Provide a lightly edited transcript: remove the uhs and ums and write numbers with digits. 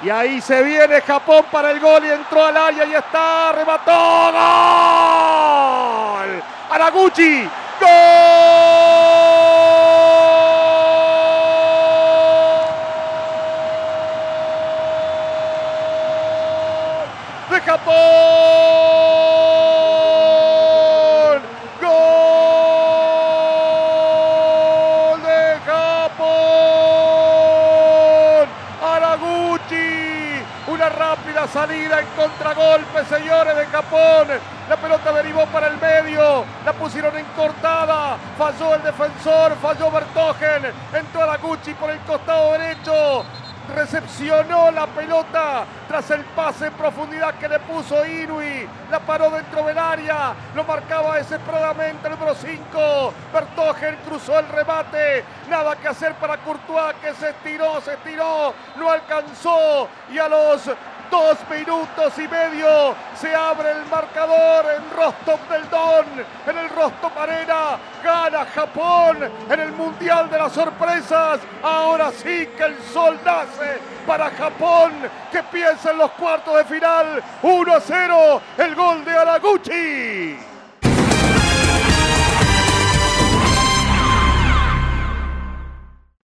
Y ahí se viene Japón para el gol y entró al área y está, remató, ¡gol! Haraguchi, ¡gol! De Japón, gol de Japón, Haraguchi, una rápida salida en contragolpe, señores, de Japón. La pelota derivó para el medio, la pusieron en cortada, falló el defensor, falló Vertogen, entró Haraguchi por el costado derecho, recepcionó la pelota tras el pase en profundidad que le puso Inui, la paró dentro del área, lo marcaba desesperadamente el número 5, Vertogen cruzó el remate, nada que hacer para Courtois, que se estiró, no alcanzó, y a los 2 minutos y medio se abre el marcador en Rostov del Don, en el Rostov Arena. Gana Japón en el Mundial de las Sorpresas. Ahora sí que el sol nace para Japón, que piensa en los cuartos de final. 1-0, el gol de Haraguchi.